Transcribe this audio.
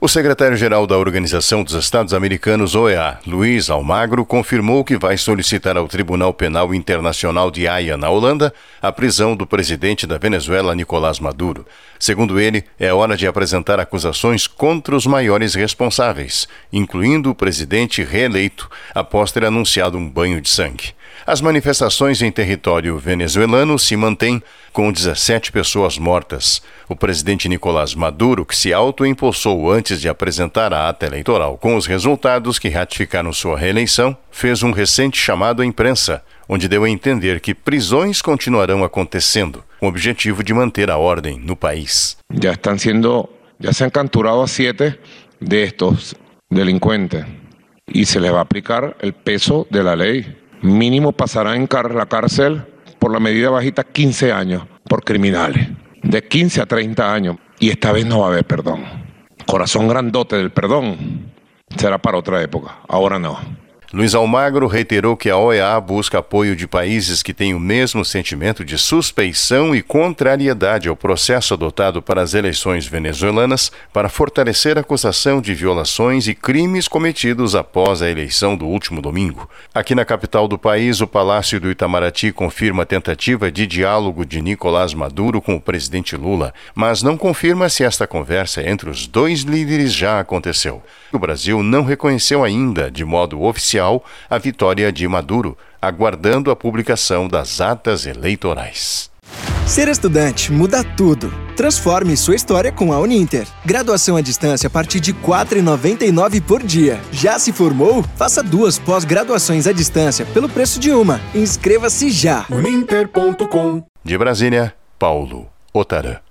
O secretário-geral da Organização dos Estados Americanos, OEA, Luiz Almagro, confirmou que vai solicitar ao Tribunal Penal Internacional de Haia, na Holanda, a prisão do presidente da Venezuela, Nicolás Maduro. Segundo ele, é hora de apresentar acusações contra os maiores responsáveis, incluindo o presidente reeleito, após ter anunciado um banho de sangue. As manifestações em território venezuelano se mantêm, com 17 pessoas mortas. O presidente Nicolás Maduro, que se autoempossou antes de apresentar a ata eleitoral com os resultados que ratificaram sua reeleição, fez um recente chamado à imprensa, onde deu a entender que prisões continuarão acontecendo, com o objetivo de manter a ordem no país. Já se han capturado a 7 de estos delincuentes y se les va a aplicar el peso de la ley. Mínimo pasará en la cárcel por la medida bajita 15 años por criminales, de 15 a 30 años, y esta vez no va a haber perdón. Corazón grandote del perdón será para otra época, ahora no. Luiz Almagro reiterou que a OEA busca apoio de países que têm o mesmo sentimento de suspeição e contrariedade ao processo adotado para as eleições venezuelanas para fortalecer a acusação de violações e crimes cometidos após a eleição do último domingo. Aqui na capital do país, o Palácio do Itamaraty confirma a tentativa de diálogo de Nicolás Maduro com o presidente Lula, mas não confirma se esta conversa entre os dois líderes já aconteceu. O Brasil não reconheceu ainda, de modo oficial, a vitória de Maduro, aguardando a publicação das atas eleitorais. Ser estudante muda tudo. Transforme sua história com a Uninter. Graduação à distância a partir de R$ 4,99 por dia. Já se formou? Faça 2 pós-graduações à distância pelo preço de uma. Inscreva-se já. Uninter.com. De Brasília, Paulo Otarã.